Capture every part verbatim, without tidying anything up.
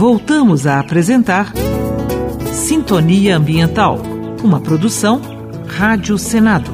Voltamos a apresentar Sintonia Ambiental, uma produção Rádio Senado.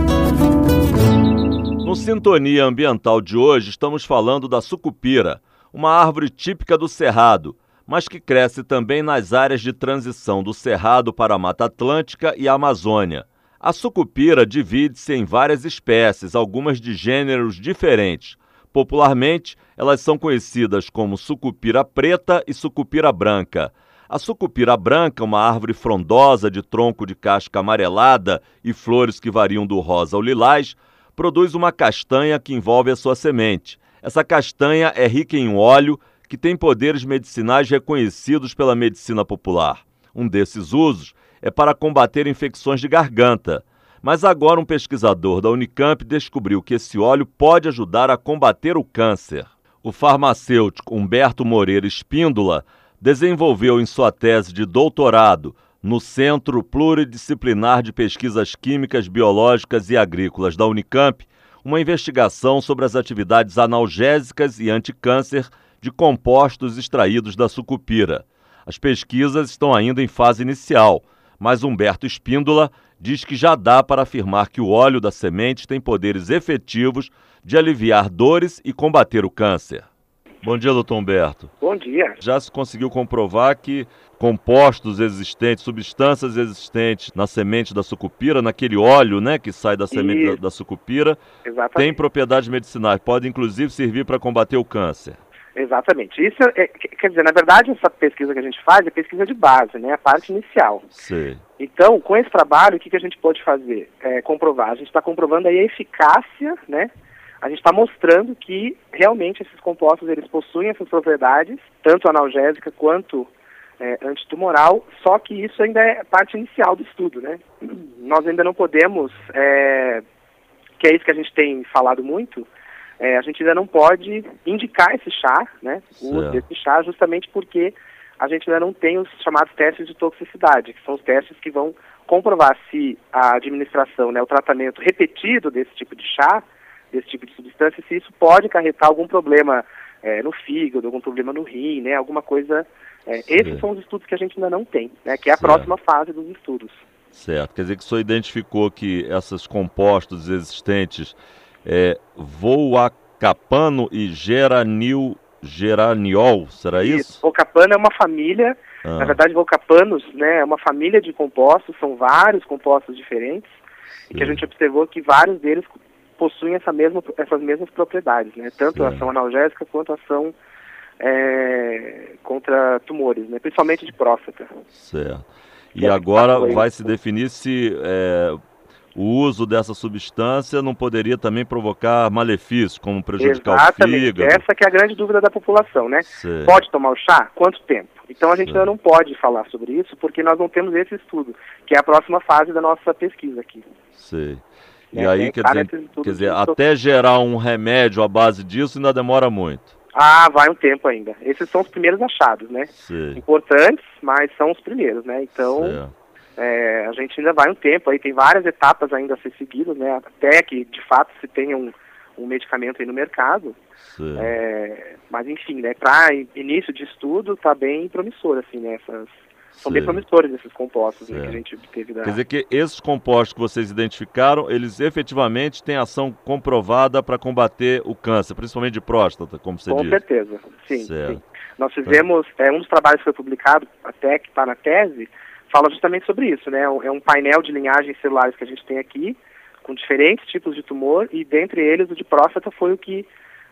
No Sintonia Ambiental de hoje estamos falando da sucupira, uma árvore típica do Cerrado, mas que cresce também nas áreas de transição do Cerrado para a Mata Atlântica e a Amazônia. A sucupira divide-se em várias espécies, algumas de gêneros diferentes. Popularmente, elas são conhecidas como sucupira preta e sucupira branca. A sucupira branca, uma árvore frondosa de tronco de casca amarelada e flores que variam do rosa ao lilás, produz uma castanha que envolve a sua semente. Essa castanha é rica em óleo, que tem poderes medicinais reconhecidos pela medicina popular. Um desses usos é para combater infecções de garganta. Mas agora um pesquisador da Unicamp descobriu que esse óleo pode ajudar a combater o câncer. O farmacêutico Humberto Moreira Espíndola desenvolveu em sua tese de doutorado no Centro Pluridisciplinar de Pesquisas Químicas, Biológicas e Agrícolas da Unicamp uma investigação sobre as atividades analgésicas e anticâncer de compostos extraídos da sucupira. As pesquisas estão ainda em fase inicial, mas Humberto Espíndola diz que já dá para afirmar que o óleo da semente tem poderes efetivos de aliviar dores e combater o câncer. Bom dia, doutor Humberto. Bom dia. Já se conseguiu comprovar que compostos existentes, substâncias existentes na semente da sucupira, naquele óleo, né, que sai da semente da, da sucupira, têm propriedades medicinais, pode inclusive servir para combater o câncer. Exatamente. Isso é, quer dizer, na verdade, essa pesquisa que a gente faz é pesquisa de base, né? A parte inicial. Sim. Então, com esse trabalho, o que, que a gente pode fazer? É, comprovar. A gente está comprovando aí a eficácia, né? A gente está mostrando que realmente esses compostos eles possuem essas propriedades, tanto analgésica quanto é, antitumoral, só que isso ainda é parte inicial do estudo, né? Nós ainda não podemos, é, que é isso que a gente tem falado muito, É, a gente ainda não pode indicar esse chá, né, o uso desse chá, justamente porque a gente ainda não tem os chamados testes de toxicidade, que são os testes que vão comprovar se a administração, né, o tratamento repetido desse tipo de chá, desse tipo de substância, se isso pode acarretar algum problema é, no fígado, algum problema no rim, né, alguma coisa. É, esses são os estudos que a gente ainda não tem, né, que é a certo. próxima fase dos estudos. Certo, quer dizer que o senhor identificou que esses compostos existentes É, Voacapano e geranil, geraniol, será isso? Isso, Vocapano é uma família, ah. na verdade Vocapanos, né, é uma família de compostos, são vários compostos diferentes, e que a gente observou que vários deles possuem essa mesma, essas mesmas propriedades, né, tanto a ação analgésica quanto a ação é, contra tumores, né, principalmente de próstata. Certo. E é agora vai se definir se é, o uso dessa substância não poderia também provocar malefícios, como prejudicar Exatamente. o fígado? Essa que é a grande dúvida da população, né? Sim. Pode tomar o chá? Quanto tempo? Então a gente Sim. ainda não pode falar sobre isso, porque nós não temos esse estudo, que é a próxima fase da nossa pesquisa aqui. Sim. E é, aí, quer dizer, quer dizer até gerar um remédio à base disso ainda demora muito? Ah, vai um tempo ainda. Esses são os primeiros achados, né? Sim. Importantes, mas são os primeiros, né? Então... Certo. É, a gente ainda vai um tempo, aí tem várias etapas ainda a ser seguidas, né, até que de fato se tenha um, um medicamento aí no mercado, é, mas enfim, né, para início de estudo está bem promissor, assim, né, essas, são bem promissores esses compostos, né, que a gente obteve da... Quer dizer que esses compostos que vocês identificaram, eles efetivamente têm ação comprovada para combater o câncer, principalmente de próstata, como você Com diz. Com certeza, sim, sim. Nós fizemos, é, um dos trabalhos que foi publicado, até que está na tese, fala justamente sobre isso, né? É um painel de linhagens celulares que a gente tem aqui, com diferentes tipos de tumor, e dentre eles o de próstata foi o que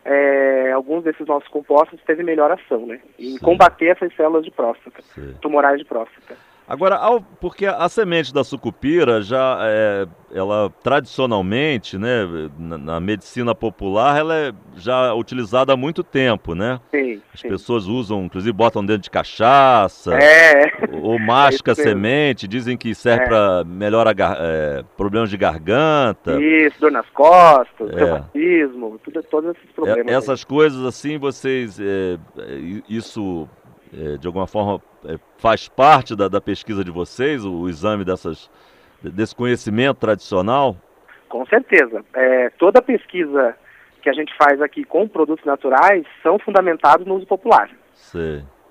é, alguns desses nossos compostos teve melhor ação, né? Em Sim. combater essas células de próstata, Sim. tumorais de próstata. Agora, ao, porque a semente da sucupira já é, ela tradicionalmente, né, na, na medicina popular, ela é já utilizada há muito tempo, né? Sim, As sim. pessoas usam, inclusive botam dentro de cachaça, é. ou masca é semente, dizem que serve é. para melhorar é, problemas de garganta. Isso, dor nas costas, é. reumatismo, tudo, todos esses problemas. É, essas aí. coisas assim, vocês, é, isso é, de alguma forma é, faz parte da, da pesquisa de vocês, o, o exame dessas, desse conhecimento tradicional? Com certeza. É, toda pesquisa que a gente faz aqui com produtos naturais são fundamentados no uso popular. Sim.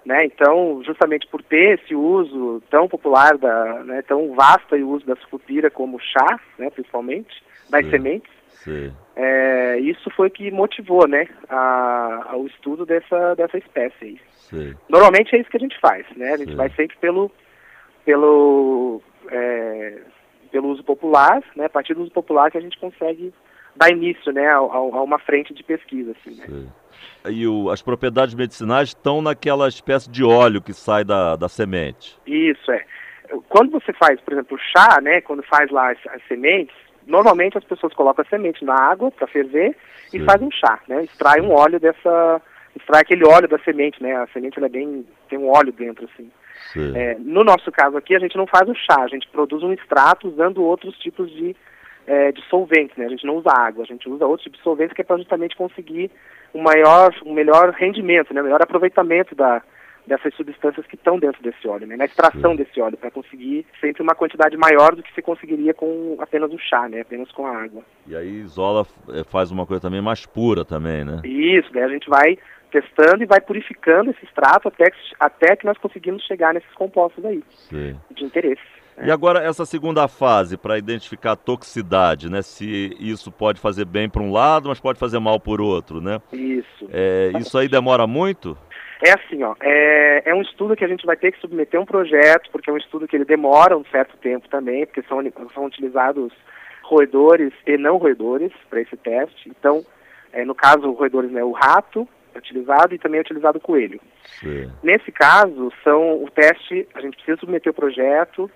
né? Então, justamente por ter esse uso tão popular, da, né, tão vasto o uso da sucupira como chá, né, principalmente, das Sim. sementes, Sim. É, isso foi que motivou, né, a, ao estudo dessa, dessa espécie aí. Sim. Normalmente é isso que a gente faz, né? A gente Sim. vai sempre pelo, pelo, é, pelo uso popular, né? A partir do uso popular que a gente consegue dar início, né, a, a uma frente de pesquisa, assim, né? Sim. E o, as propriedades medicinais estão naquela espécie de óleo que sai da, da semente. Isso, é. Quando você faz, por exemplo, chá, né, quando faz lá as, as sementes, normalmente as pessoas colocam a semente na água para ferver e Sim. fazem um chá, né? Extrai um óleo dessa, extrai aquele óleo da semente, né? A semente ela é bem, tem um óleo dentro, assim. É, no nosso caso aqui, a gente não faz o chá, a gente produz um extrato usando outros tipos de, é, de solventes, né? A gente não usa água, a gente usa outros tipos de solventes que é para justamente conseguir um maior, um melhor rendimento, né? Um melhor aproveitamento da dessas substâncias que estão dentro desse óleo, né? Na extração Sim. desse óleo, para conseguir sempre uma quantidade maior do que se conseguiria com apenas o chá, né? Apenas com a água. E aí isola, faz uma coisa também mais pura também, né? Isso, daí a gente vai testando e vai purificando esse extrato até que, até que nós conseguimos chegar nesses compostos aí, Sim. de interesse. E agora essa segunda fase, para identificar a toxicidade, né? Se isso pode fazer bem para um lado, mas pode fazer mal por outro, né? Isso. É, isso aí demora muito? É assim, ó, é, é um estudo que a gente vai ter que submeter um projeto, porque é um estudo que ele demora um certo tempo também, porque são, são utilizados roedores e não roedores para esse teste. Então, é, no caso, roedores, né, o rato é utilizado e também é utilizado o coelho. Sim. Nesse caso, são o teste, a gente precisa submeter o projeto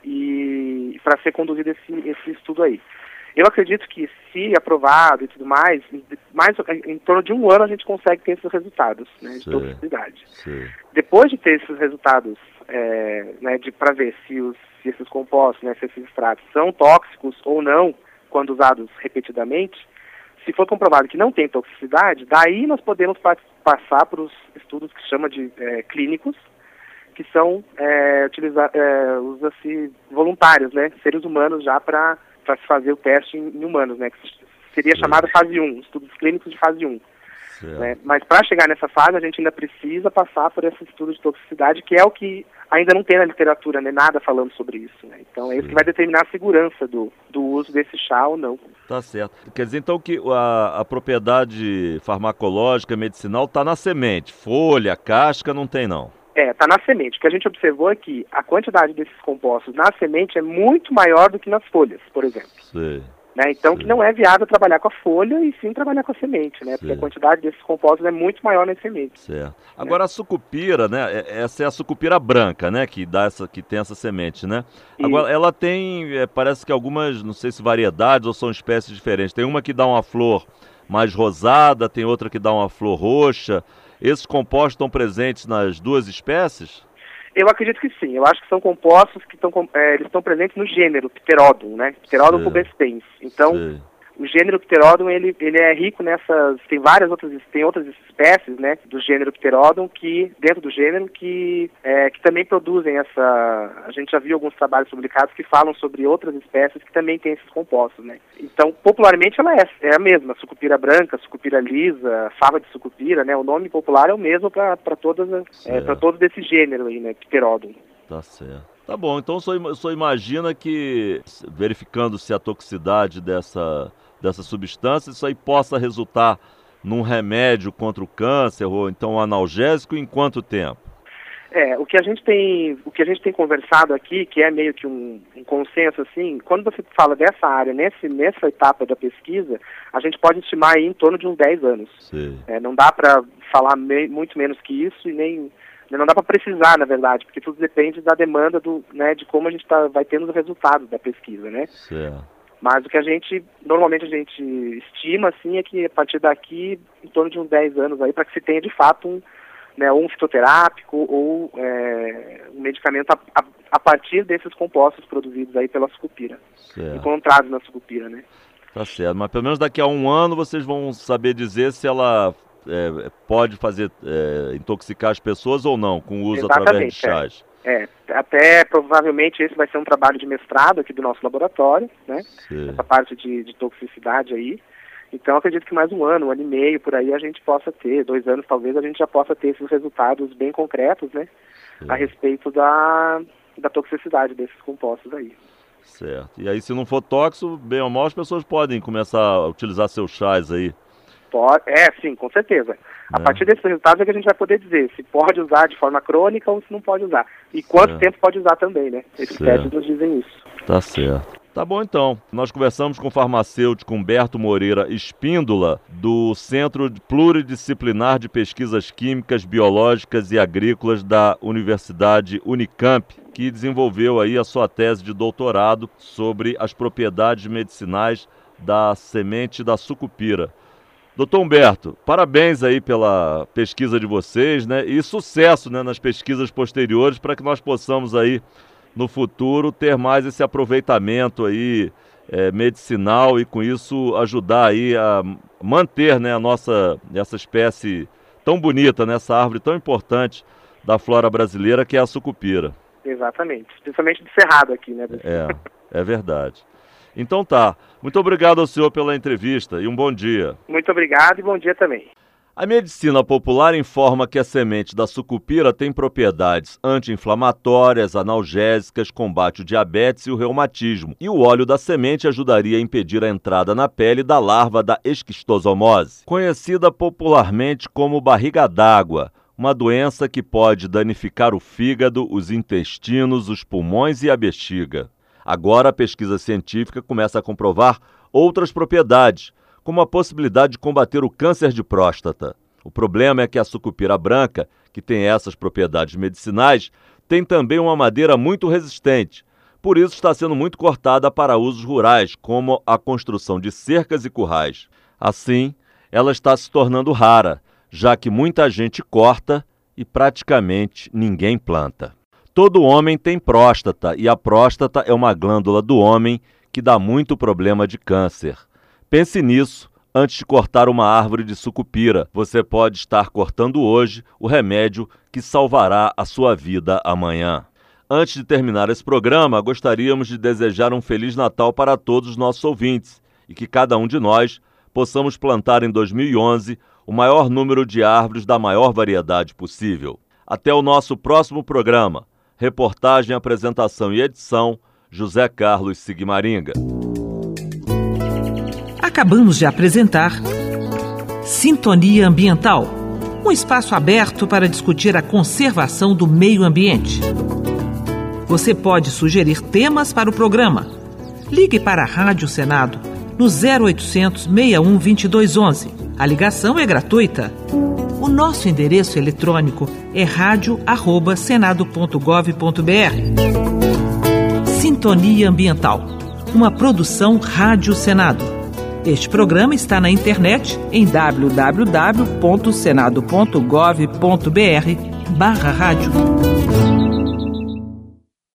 e para ser conduzido esse, esse estudo aí. Eu acredito que, se aprovado e tudo mais, mais em torno de um ano a gente consegue ter esses resultados, né, de Sim. toxicidade. Sim. Depois de ter esses resultados, é, né, para ver se, os, se esses compostos, né, se esses extratos são tóxicos ou não, quando usados repetidamente, se for comprovado que não tem toxicidade, daí nós podemos pa passar para os estudos que se chama de é, clínicos, que são é, utilizar, é, usa-se voluntários, né, seres humanos já para para se fazer o teste em, em humanos, né, que seria Sim. chamada fase um, estudos clínicos de fase um. Né? Mas para chegar nessa fase, a gente ainda precisa passar por esse estudo de toxicidade, que é o que ainda não tem na literatura, né, nada falando sobre isso. Né? Então é isso Sim. que vai determinar a segurança do, do uso desse chá ou não. Tá certo. Quer dizer, então, que a, a propriedade farmacológica, medicinal, está na semente. Folha, casca, não tem não. É, está na semente. O que a gente observou é que a quantidade desses compostos na semente é muito maior do que nas folhas, por exemplo. Sim. Né? Então, Sim. que não é viável trabalhar com a folha e sim trabalhar com a semente, né? Porque Sim. a quantidade desses compostos é muito maior nas sementes. Certo. Agora, a sucupira, né? Essa é a sucupira branca, né? Que, dá essa, que tem essa semente, né? Agora, ela tem, é, parece que algumas, não sei se variedades ou são espécies diferentes. Tem uma que dá uma flor mais rosada, tem outra que dá uma flor roxa. Esses compostos estão presentes nas duas espécies? Eu acredito que sim. Eu acho que são compostos que estão é, eles estão presentes no gênero Pterodon, né? Pterodon pubescens. Então, Sim. o gênero Pterodon, ele, ele é rico nessas... Tem várias outras... Tem outras espécies, né? Do gênero Pterodon, que... Dentro do gênero, que... É, que também produzem essa... A gente já viu alguns trabalhos publicados que falam sobre outras espécies que também têm esses compostos, né? Então, popularmente, ela é, é a mesma. Sucupira branca, sucupira lisa, fava de sucupira, né? O nome popular é o mesmo para todas as... É, para todo desse gênero aí, né? Pterodon. Tá certo. Tá bom, então o senhor, o senhor imagina que, verificando se a toxicidade dessa, dessa substância, isso aí possa resultar num remédio contra o câncer ou então um analgésico em quanto tempo? É, o que a gente tem, o que a gente tem conversado aqui, que é meio que um, um consenso assim, quando você fala dessa área, nesse, nessa etapa da pesquisa, a gente pode estimar aí em torno de uns dez anos. Sim. É, não dá para falar me, muito menos que isso e nem... Não dá para precisar, na verdade, porque tudo depende da demanda do, né, de como a gente tá, vai tendo os resultados da pesquisa, né? Certo. Mas o que a gente, normalmente a gente estima, assim, é que a partir daqui, em torno de uns dez anos aí, para que se tenha de fato um, né, um fitoterápico ou é, um medicamento a, a, a partir desses compostos produzidos aí pela sucupira, Certo. encontrados na sucupira, né? Tá certo, mas pelo menos daqui a um ano vocês vão saber dizer se ela é, pode fazer, é, intoxicar as pessoas ou não, com o uso Exatamente, através de chás. É, é, até provavelmente esse vai ser um trabalho de mestrado aqui do nosso laboratório, né? Sim. Essa parte de, de toxicidade aí. Então, acredito que mais um ano, um ano e meio, por aí, a gente possa ter, dois anos talvez, a gente já possa ter esses resultados bem concretos, né, a respeito da, da toxicidade desses compostos aí. Certo. E aí, se não for tóxico, bem ou mal, as pessoas podem começar a utilizar seus chás aí. Pode, é, sim, com certeza. A É. partir desses resultados é que a gente vai poder dizer se pode usar de forma crônica ou se não pode usar. E quanto Certo. tempo pode usar também, né? Esses Certo. testes nos dizem isso. Tá certo. Tá bom, então. Nós conversamos com o farmacêutico Humberto Moreira Espíndola, do Centro Pluridisciplinar de Pesquisas Químicas, Biológicas e Agrícolas da Universidade Unicamp, que desenvolveu aí a sua tese de doutorado sobre as propriedades medicinais da semente da sucupira. Doutor Humberto, parabéns aí pela pesquisa de vocês, né? E sucesso, né, nas pesquisas posteriores para que nós possamos aí no futuro ter mais esse aproveitamento aí é, medicinal e com isso ajudar aí a manter, né, a nossa essa espécie tão bonita, né, essa árvore tão importante da flora brasileira que é a sucupira. Exatamente. Principalmente do cerrado aqui, né? É, é verdade. Então tá. Muito obrigado ao senhor pela entrevista e um bom dia. Muito obrigado e bom dia também. A medicina popular informa que a semente da sucupira tem propriedades anti-inflamatórias, analgésicas, combate o diabetes e o reumatismo. E o óleo da semente ajudaria a impedir a entrada na pele da larva da esquistosomose, conhecida popularmente como barriga d'água, uma doença que pode danificar o fígado, os intestinos, os pulmões e a bexiga. Agora a pesquisa científica começa a comprovar outras propriedades, como a possibilidade de combater o câncer de próstata. O problema é que a sucupira branca, que tem essas propriedades medicinais, tem também uma madeira muito resistente. Por isso está sendo muito cortada para usos rurais, como a construção de cercas e currais. Assim, ela está se tornando rara, já que muita gente corta e praticamente ninguém planta. Todo homem tem próstata e a próstata é uma glândula do homem que dá muito problema de câncer. Pense nisso antes de cortar uma árvore de sucupira. Você pode estar cortando hoje o remédio que salvará a sua vida amanhã. Antes de terminar esse programa, gostaríamos de desejar um Feliz Natal para todos os nossos ouvintes e que cada um de nós possamos plantar em dois mil e onze o maior número de árvores da maior variedade possível. Até o nosso próximo programa. Reportagem, apresentação e edição, José Carlos Sigmaringa. Acabamos de apresentar Sintonia Ambiental, um espaço aberto para discutir a conservação do meio ambiente. Você pode sugerir temas para o programa. Ligue para a Rádio Senado no zero oitocentos, seis um, dois dois um um. A ligação é gratuita. O nosso endereço eletrônico é rádio arroba senado ponto gov ponto br. Sintonia Ambiental, uma produção Rádio Senado. Este programa está na internet em w w w ponto senado ponto gov ponto br barra rádio.